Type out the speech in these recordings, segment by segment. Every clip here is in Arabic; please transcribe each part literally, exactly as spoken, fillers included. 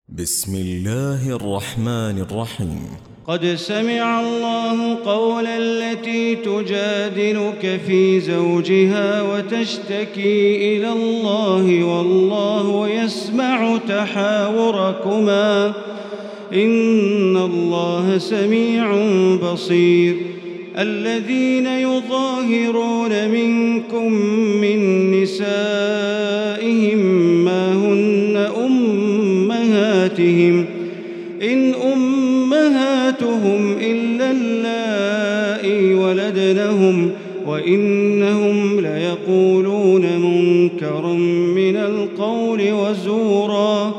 بسم الله الرحمن الرحيم. قد سمع الله قول التي تجادلك في زوجها وتشتكي إلى الله والله يسمع تحاوركما إن الله سميع بصير. الذين يظاهرون منكم من نسائهم ما هن أمهاتهم إن أمهاتهم إلا اللائي ولدنهم وإنهم ليقولون منكرا من القول وزورا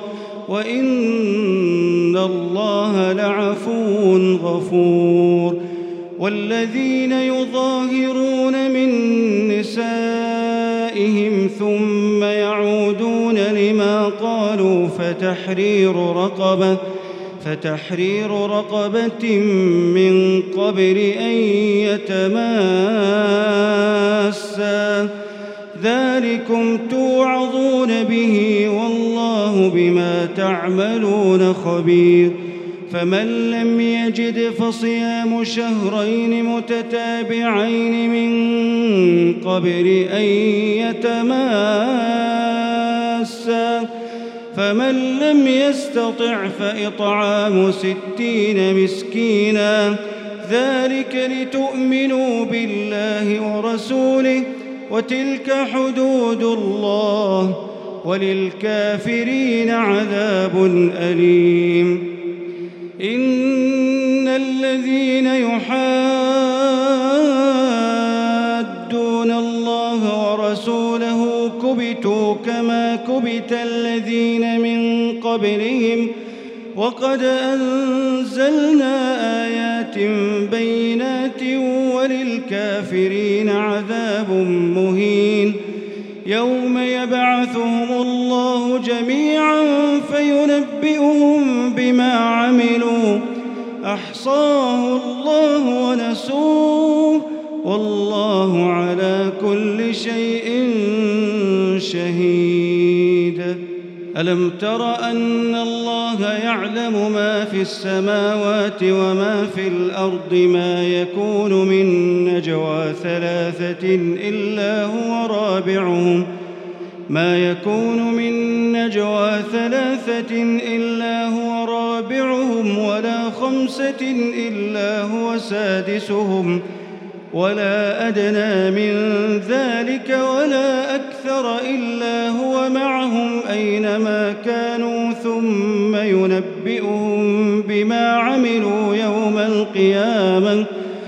وإن الله لعفو غفور. والذين يظاهرون من نسائهم ثم يعودون لما قالوا فتحرير رقبة فتحرير رقبة من قبل أن يتماسا ذلكم توعظون به والله بما تعملون خبير. فمن لم يجد فصيام شهرين متتابعين من قبل أن يتماسا فمن لم يستطع فإطعام ستين مسكينا ذلك لتؤمنوا بالله ورسوله وتلك حدود الله وللكافرين عذاب أليم. إن الذين يحادون الله ورسوله كبتوا كما كبت الذين من قبلهم وقد أنزلنا آيات بينات وللكافرين عذاب مهين. يوم يبعثهم الله جميعا فينبئهم بما عملوا أحصاه الله ونسوه والله على كل شيء شهيد. ألم تر أن الله يعلم ما في السماوات وما في الأرض ما يكون من نجوى ثلاثة إلا هو رابعهم ما يكون من نجوى ثلاثة إلا هو رابعهم ولا خمسة إلا هو سادسهم ولا أدنى من ذلك ولا أكثر إلا هو معهم أينما كانوا ثم ينبئهم بما عملوا يوم القيامة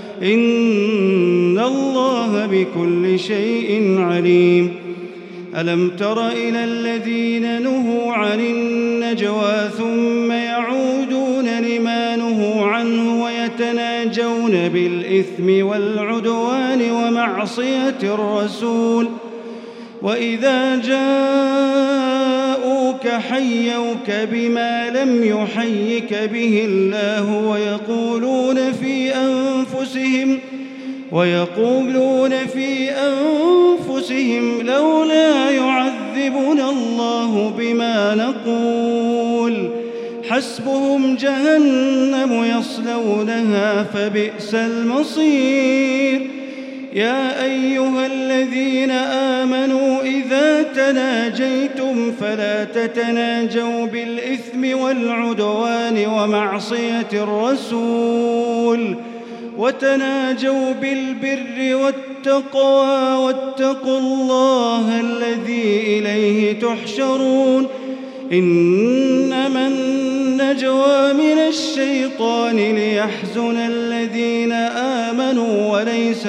إن الله بكل شيء عليم. ألم تر إلى الذين نهوا عن النجوى ثم يعودون لما نهوا عنه ويتناجون بالإثم والعدوان ومعصية الرسول وإذا جاءوك حيوك بما لم يحيك به الله ويقولون في أنفسهم ويقولون في أنفسهم لولا يعذبنا الله بما نقول حسبهم جهنم يصلونها فبئس المصير. يا أيها الذين آمنوا إذا تناجيتم فلا تتناجوا بالإثم والعدوان ومعصية الرسول وتناجوا بالبر والتقوى واتقوا الله الذي إليه تحشرون. إنما النجوى من الشيطان ليحزن الذين آمنوا وليس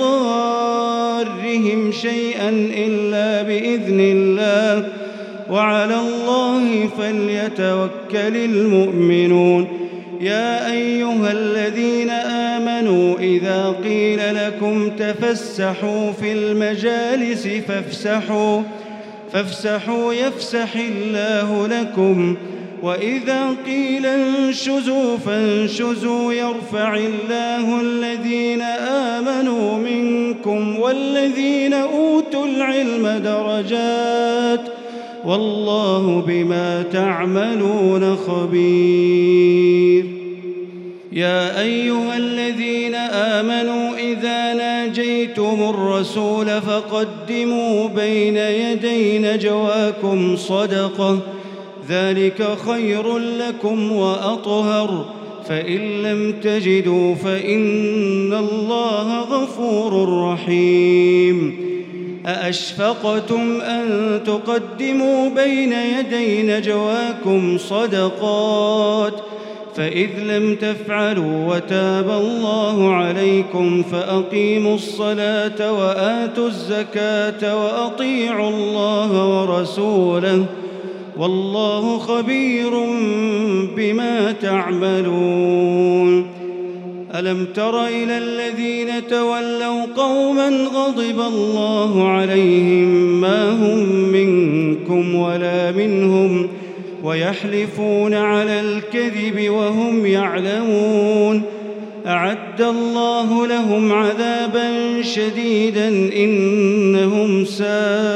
بضارهم شيئا إلا بإذن الله وعلى الله فليتوكل المؤمنون. يا أيها الذين آمنوا إذا قيل لكم تفسحوا في المجالس فافسحوا فافسحوا يفسح الله لكم وإذا قيل انشزوا فانشزوا يرفع الله الذين آمنوا منكم والذين أوتوا العلم درجات والله بما تعملون خبير. يا أيها الذين آمنوا إذا ناجيتم الرسول فقدموا بين يدي نجواكم صدقة ذلك خير لكم وأطهر فإن لم تجدوا فإن الله غفور رحيم. أأشفقتم أن تقدموا بين يدي نجواكم صدقات فإذ لم تفعلوا وتاب الله عليكم فأقيموا الصلاة وآتوا الزكاة وأطيعوا الله ورسوله والله خبير بما تعملون. ألم تر إلى الذين تولوا قوما غضب الله عليهم ما هم منكم ولا منهم ويحلفون على الكذب وهم يعلمون أعد الله لهم عذابا شديدا إنهم ساء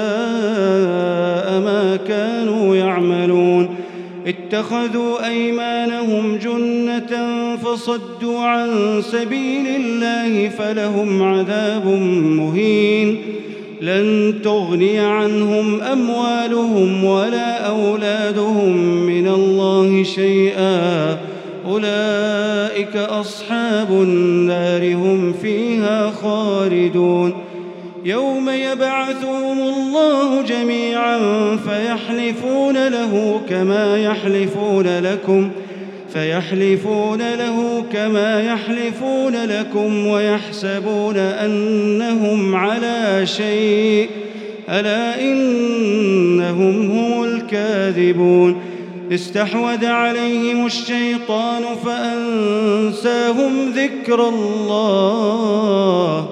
ما كانوا يعملون. اتخذوا أيمانهم جنة فصدوا عن سبيل الله فلهم عذاب مهين. لن تغني عنهم أموالهم ولا أولادهم من الله شيئا أولئك أصحاب النار هم فيها خالدون. يوم يبعثهم الله جميعا فيحلفون له كما يحلفون لكم فيحلفون له كما يحلفون لكم ويحسبون أنهم على شيء ألا إنهم هم الكاذبون. استحوذ عليهم الشيطان فأنساهم ذكر الله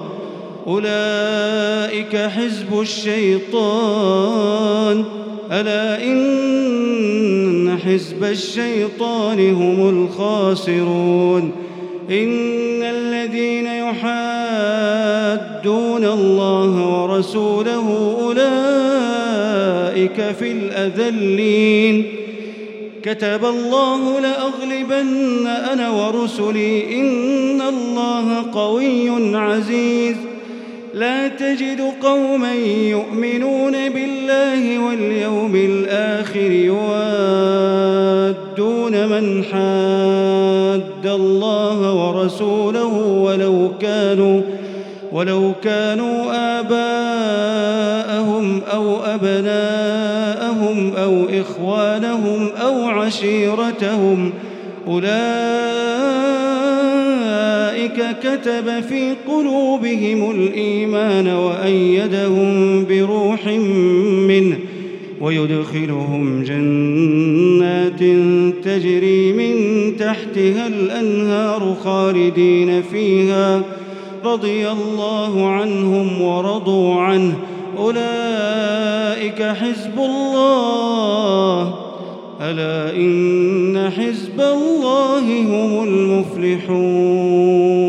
أولئك حزب الشيطان ألا إن حزب الشيطان هم الخاسرون. إن الذين يحادون الله ورسوله أولئك في الأذلين. كتب الله لأغلبن أنا ورسلي إن الله قوي عزيز. لا تجد قوما يؤمنون بالله واليوم الآخر يوادون من حاد الله ورسوله ولو كانوا ولو كانوا آباءهم أو أبناءهم أو إخوانهم أو عشيرتهم أولئك كتب في قلوبهم الإيمان وأيدهم بروح منه ويدخلهم جنات تجري من تحتها الأنهار خالدين فيها رضي الله عنهم ورضوا عنه أولئك حزب الله ألا إن حزب الله هم المفلحون.